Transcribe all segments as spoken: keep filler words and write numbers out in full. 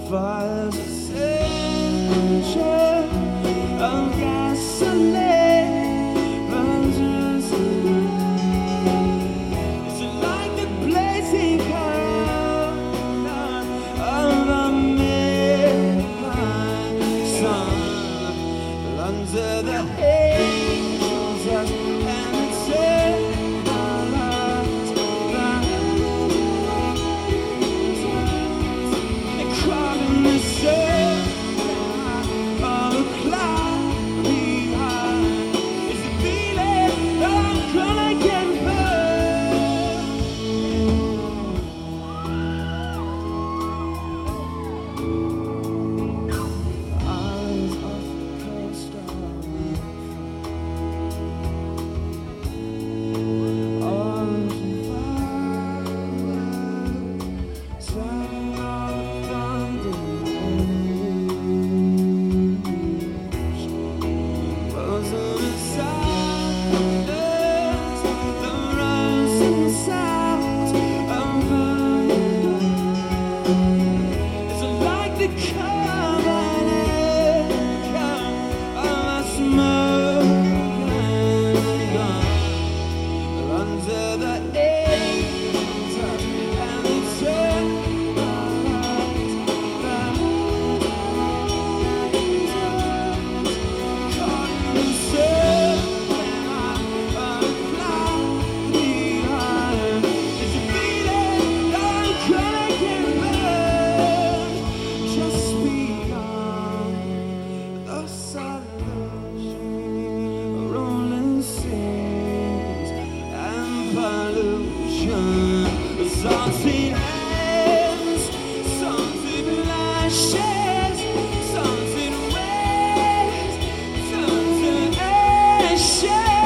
fires a stranger of gasoline runs us away. It's like the blazing color of a midnight sun under the angels and something ends, something lashes, something waves, something ashes,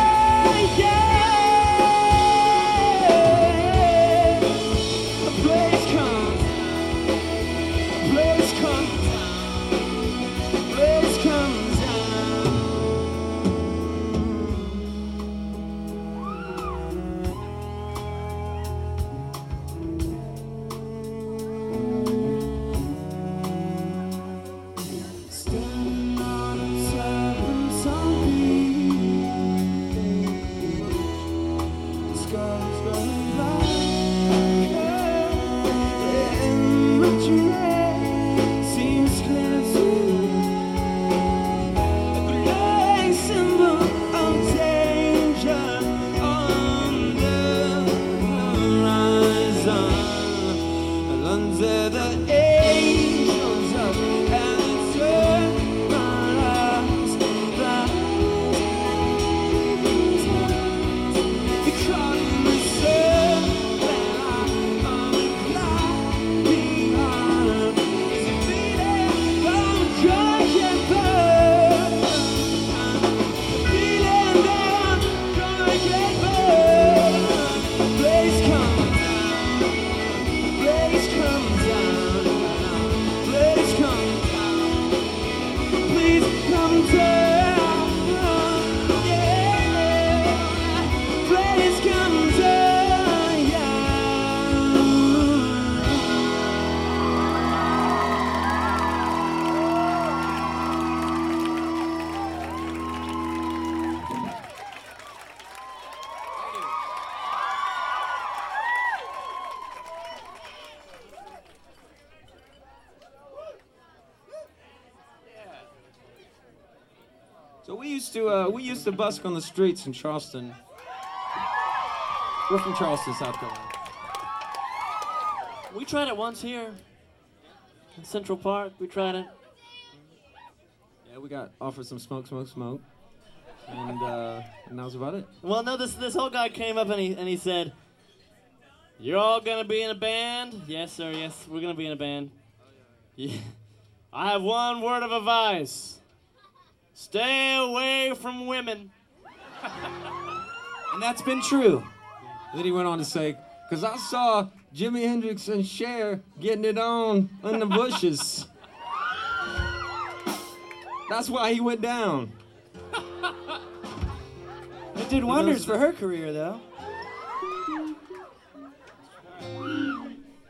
yeah. A place comes, a place comes down, a place comes down. Under the angels up and turn my eyes back. You caught in the sun and I'm blind behind. It's a feeling I'm gonna get burned. A feeling that I'm gonna get burned. Place comes down, place comes down, please come down, please come down, yeah, please come down, yeah. So we used to uh, we used to busk on the streets in Charleston. We're from Charleston, South Carolina. We tried it once here in Central Park. We tried it. Yeah, we got offered some smoke, smoke, smoke, and uh, and that was about it. Well, no, this this whole guy came up and he and he said, "You're all gonna be in a band?" Yes, sir. Yes, we're gonna be in a band. Yeah. I have one word of advice. Stay away from women. And that's been true. Then he went on to say, because I saw Jimi Hendrix and Cher getting it on in the bushes. That's why he went down. It did wonders for her career, though.